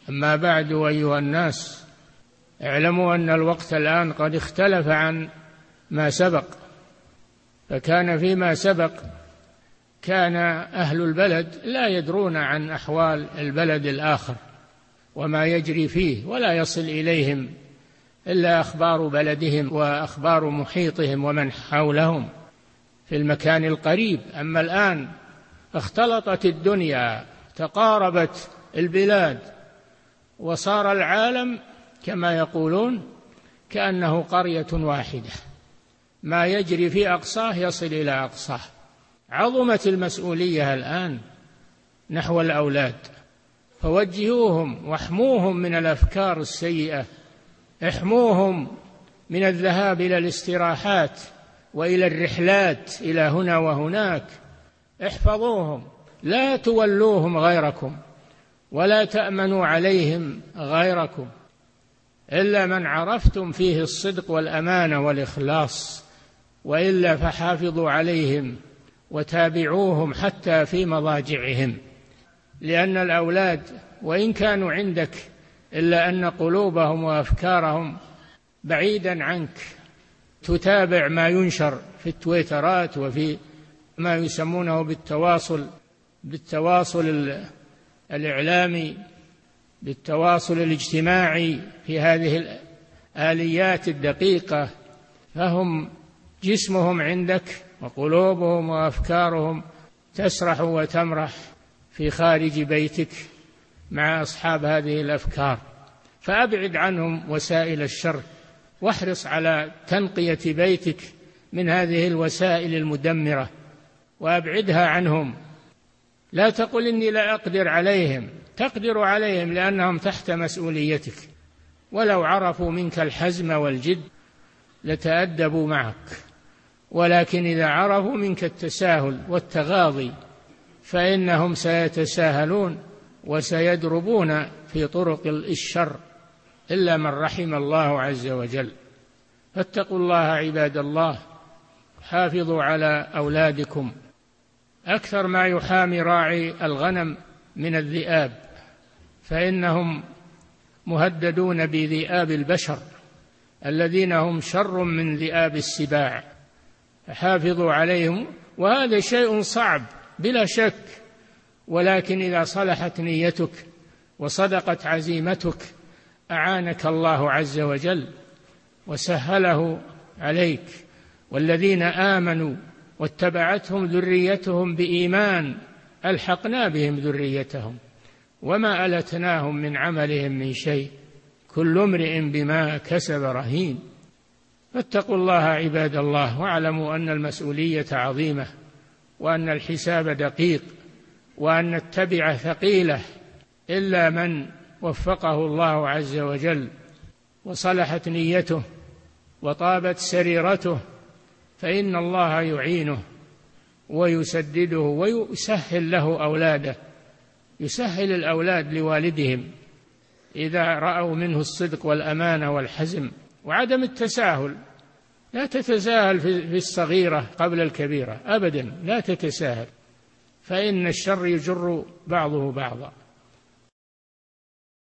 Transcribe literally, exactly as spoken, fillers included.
أما بعد أيها الناس، اعلموا أن الوقت الآن قد اختلف عن ما سبق. فكان فيما سبق كان أهل البلد لا يدرون عن أحوال البلد الآخر وما يجري فيه، ولا يصل إليهم إلا أخبار بلدهم وأخبار محيطهم ومن حولهم في المكان القريب. أما الآن اختلطت الدنيا، تقاربت البلاد، وصار العالم كما يقولون كأنه قرية واحدة، ما يجري في أقصاه يصل إلى أقصاه. عظمت المسؤولية الآن نحو الأولاد، فوجهوهم واحموهم من الأفكار السيئة، احموهم من الذهاب إلى الاستراحات وإلى الرحلات إلى هنا وهناك، احفظوهم، لا تولوهم غيركم ولا تأمنوا عليهم غيركم إلا من عرفتم فيه الصدق والأمانة والإخلاص، وإلا فحافظوا عليهم وتابعوهم حتى في مضاجعهم. لأن الأولاد وإن كانوا عندك إلا أن قلوبهم وأفكارهم بعيدا عنك، تتابع ما ينشر في التويترات وفي ما يسمونه بالتواصل بالتواصل الإعلامي، بالتواصل الاجتماعي، في هذه الآليات الدقيقة، فهم جسمهم عندك وقلوبهم وأفكارهم تسرح وتمرح في خارج بيتك مع أصحاب هذه الأفكار. فأبعد عنهم وسائل الشر، واحرص على تنقية بيتك من هذه الوسائل المدمرة وأبعدها عنهم. لا تقل إني لا أقدر عليهم، تقدر عليهم لأنهم تحت مسؤوليتك، ولو عرفوا منك الحزم والجد لتأدبوا معك، ولكن إذا عرفوا منك التساهل والتغاضي فإنهم سيتساهلون وسيدربون في طرق الشر إلا من رحم الله عز وجل. فاتقوا الله عباد الله، حافظوا على أولادكم أكثر ما يحامي راعي الغنم من الذئاب، فإنهم مهددون بذئاب البشر الذين هم شر من ذئاب السباع، حافظوا عليهم. وهذا شيء صعب بلا شك، ولكن إذا صلحت نيتك وصدقت عزيمتك أعانك الله عز وجل وسهله عليك. والذين آمنوا واتبعتهم ذريتهم بإيمان ألحقنا بهم ذريتهم وما ألتناهم من عملهم من شيء، كل امرئ بما كسب رهين. فاتقوا الله عباد الله، واعلموا أن المسؤولية عظيمة، وأن الحساب دقيق، وأن التبعة ثقيلة، إلا من وفقه الله عز وجل وصلحت نيته وطابت سريرته فإن الله يعينه ويسدده ويسهل له أولاده، يسهل الأولاد لوالدهم إذا رأوا منه الصدق والأمانة والحزم وعدم التساهل. لا تتساهل في الصغيرة قبل الكبيرة أبدا، لا تتساهل، فإن الشر يجر بعضه بعضا.